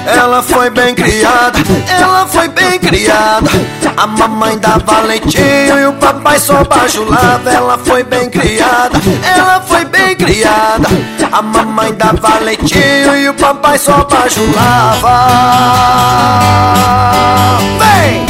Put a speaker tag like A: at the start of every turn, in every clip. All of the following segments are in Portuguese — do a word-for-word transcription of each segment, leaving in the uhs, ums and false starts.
A: Ela foi bem criada, ela foi bem criada. A mamãe dava leitinho e o papai só bajulava. Ela foi bem criada, ela foi bem criada. A mamãe dava leitinho e o papai só bajulava. Vem!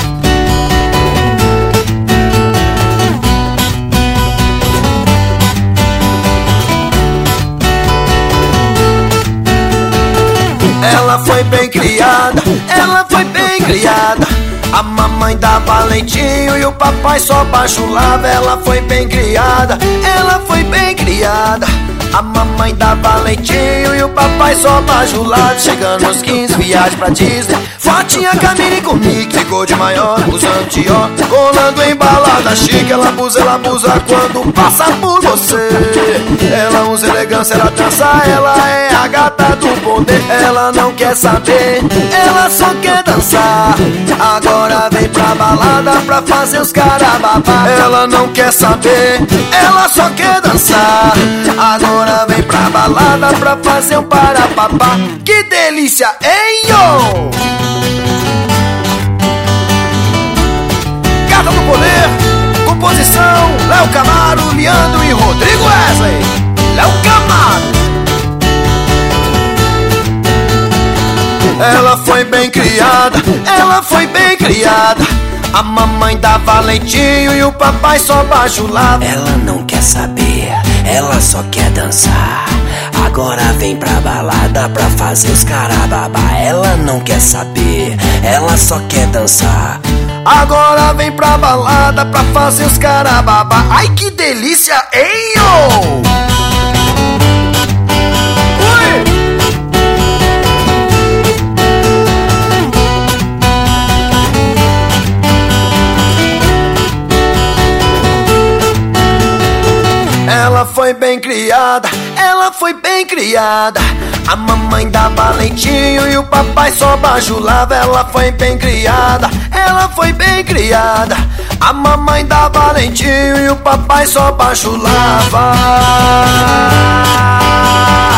A: Ela foi bem criada, ela foi bem criada. A mamãe dava leitinho e o papai só bajulava. Ela foi bem criada, ela foi bem criada. A mamãe dava leitinho e o papai só bajulava. Chegando aos quinze, viagem pra Disney. Fotinha, Camille comigo, ficou de maior, usando tió, colando em balada chique. Ela abusa, ela abusa quando passa por você. Ela usa elegância, ela dança, ela é a gata do poder. Ela não quer saber, ela só quer dançar. Agora vem pra balada pra fazer os caras babar. Ela não quer saber, ela só quer dançar. Agora vem pra balada pra fazer um parapapá. Que delícia, hein, yo! Gata do Poder, composição Léo Camaro, Leandro e Rodrigo Wesley. Léo Camaro. Ela foi bem criada, ela foi bem criada. A mamãe dava leitinho e o papai só bajulava.
B: Ela não quer saber, ela só quer dançar. Agora vem pra balada pra fazer os caras babar. Ela não quer saber, ela só quer dançar.
A: Agora vem pra balada pra fazer os caras babar. Ai que delícia, hein, yo! Ela foi bem criada, ela foi bem criada. A mamãe dava leitinho e o papai só bajulava. Ela foi bem criada, ela foi bem criada. A mamãe dava leitinho e o papai só bajulava.